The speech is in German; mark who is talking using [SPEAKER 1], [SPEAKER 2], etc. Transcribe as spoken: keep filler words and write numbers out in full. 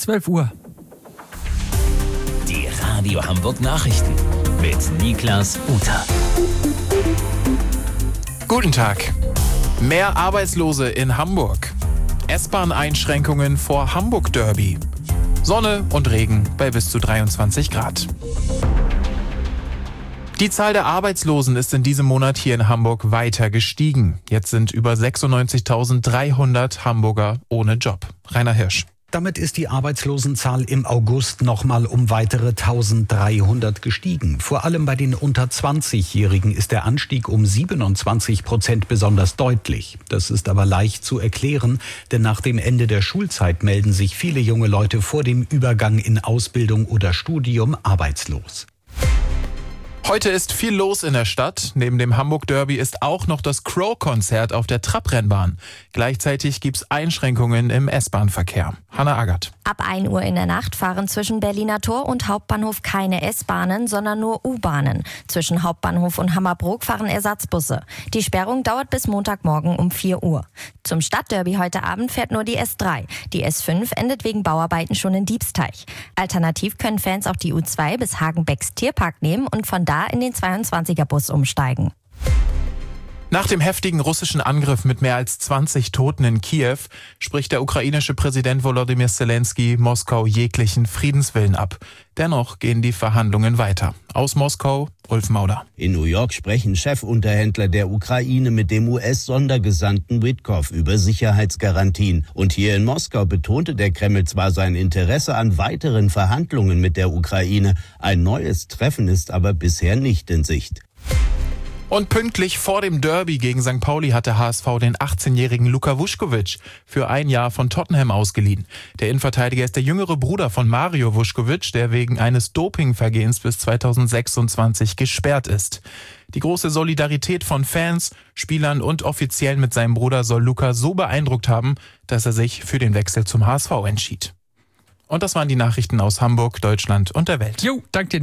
[SPEAKER 1] zwölf Uhr.
[SPEAKER 2] Die Radio Hamburg Nachrichten mit Niklas Uter.
[SPEAKER 3] Guten Tag. Mehr Arbeitslose in Hamburg. S-Bahn-Einschränkungen vor Hamburg-Derby. Sonne und Regen bei bis zu dreiundzwanzig Grad. Die Zahl der Arbeitslosen ist in diesem Monat hier in Hamburg weiter gestiegen. Jetzt sind über sechsundneunzigtausenddreihundert Hamburger ohne Job. Rainer Hirsch.
[SPEAKER 4] Damit ist die Arbeitslosenzahl im August nochmal um weitere eintausenddreihundert gestiegen. Vor allem bei den unter zwanzigjährigen ist der Anstieg um siebenundzwanzig Prozent besonders deutlich. Das ist aber leicht zu erklären, denn nach dem Ende der Schulzeit melden sich viele junge Leute vor dem Übergang in Ausbildung oder Studium arbeitslos.
[SPEAKER 3] Heute ist viel los in der Stadt. Neben dem Hamburg-Derby ist auch noch das Crow-Konzert auf der Trabrennbahn. Gleichzeitig gibt's Einschränkungen im S-Bahn-Verkehr. Hanna Agert.
[SPEAKER 5] Ab ein Uhr in der Nacht fahren zwischen Berliner Tor und Hauptbahnhof keine S-Bahnen, sondern nur U-Bahnen. Zwischen Hauptbahnhof und Hammerbrook fahren Ersatzbusse. Die Sperrung dauert bis Montagmorgen um vier Uhr. Zum Stadtderby heute Abend fährt nur die S drei. Die S fünf endet wegen Bauarbeiten schon in Diebsteich. Alternativ können Fans auch die U zwei bis Hagenbecks Tierpark nehmen und von da in den zweiundzwanziger Bus umsteigen.
[SPEAKER 3] Nach dem heftigen russischen Angriff mit mehr als zwanzig Toten in Kiew spricht der ukrainische Präsident Volodymyr Zelensky Moskau jeglichen Friedenswillen ab. Dennoch gehen die Verhandlungen weiter. Aus Moskau, Ulf Mauder.
[SPEAKER 6] In New York sprechen Chefunterhändler der Ukraine mit dem U S-Sondergesandten Witkow über Sicherheitsgarantien. Und hier in Moskau betonte der Kreml zwar sein Interesse an weiteren Verhandlungen mit der Ukraine, ein neues Treffen ist aber bisher nicht in Sicht.
[SPEAKER 3] Und pünktlich vor dem Derby gegen Sankt Pauli hat der H S V den achtzehnjährigen Luka Vuskovic für ein Jahr von Tottenham ausgeliehen. Der Innenverteidiger ist der jüngere Bruder von Mario Vuskovic, der wegen eines Dopingvergehens bis zweitausendsechsundzwanzig gesperrt ist. Die große Solidarität von Fans, Spielern und Offiziellen mit seinem Bruder soll Luka so beeindruckt haben, dass er sich für den Wechsel zum H S V entschied. Und das waren die Nachrichten aus Hamburg, Deutschland und der Welt.
[SPEAKER 1] Jo, danke dir.